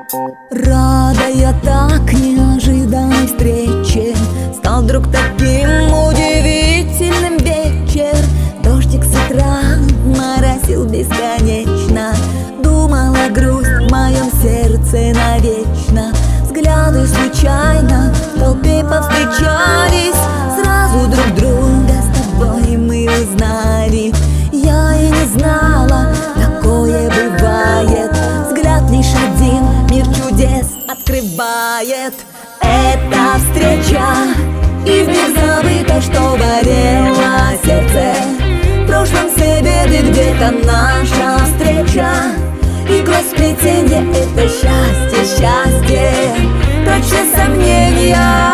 Рада я так неожиданной встрече, стал вдруг таким удивительным вечер. Дождик с утра моросил бесконечно, думала грусть в моем сердце навечно. Взгляды случайно в толпе повстречались, сразу друг друга с тобой мы узнали. Я и не знала, такое бывает, взгляд лишь один мир чудес открывает. Это встреча, и вмиг забыто, что горело сердце. В прошлом все беды, где-то наша встреча. Игла сплетенье — это счастье, счастье, прочь все сомнения.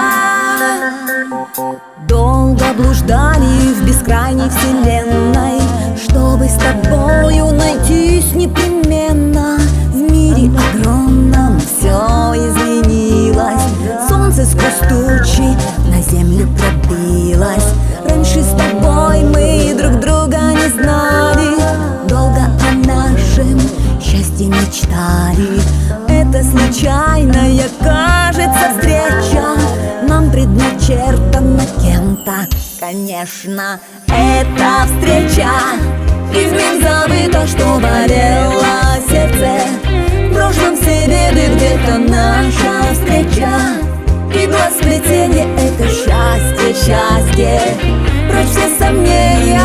Долго блуждали в бескрайней вселенной, чтобы с тобою найтись непременно. В мире огромном все изменилось, солнце сквозь тучи на землю пробилось. Раньше с тобой мы друг друга не знали, долго о нашем счастье мечтали. Это случайная, кажется, встреча, нам предначертана кем-то, конечно. Это встреча, и вмиг забыто, что болело сердце. В прошлом все беды, где-то наша встреча. Игла сплетенье — это счастье, счастье, прочь все сомнения.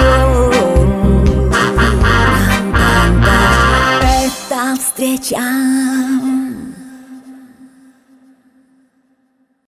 Встреча.